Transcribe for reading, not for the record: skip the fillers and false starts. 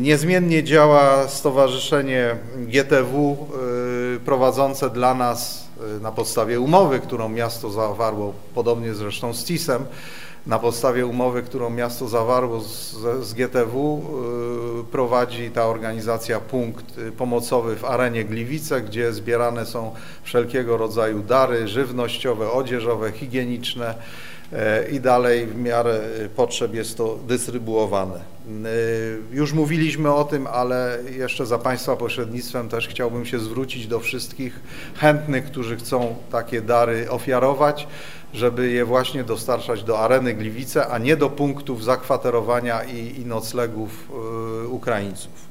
Niezmiennie działa Stowarzyszenie GTW prowadzące dla nas na podstawie umowy, którą miasto zawarło, podobnie zresztą z CIS-em, na podstawie umowy, którą miasto zawarło z GTW, prowadzi ta organizacja punkt pomocowy w Arenie Gliwice, gdzie zbierane są wszelkiego rodzaju dary żywnościowe, odzieżowe, higieniczne i dalej w miarę potrzeb jest to dystrybuowane. Już mówiliśmy o tym, ale jeszcze za Państwa pośrednictwem też chciałbym się zwrócić do wszystkich chętnych, którzy chcą takie dary ofiarować, żeby je właśnie dostarczać do Areny Gliwice, a nie do punktów zakwaterowania i noclegów Ukraińców.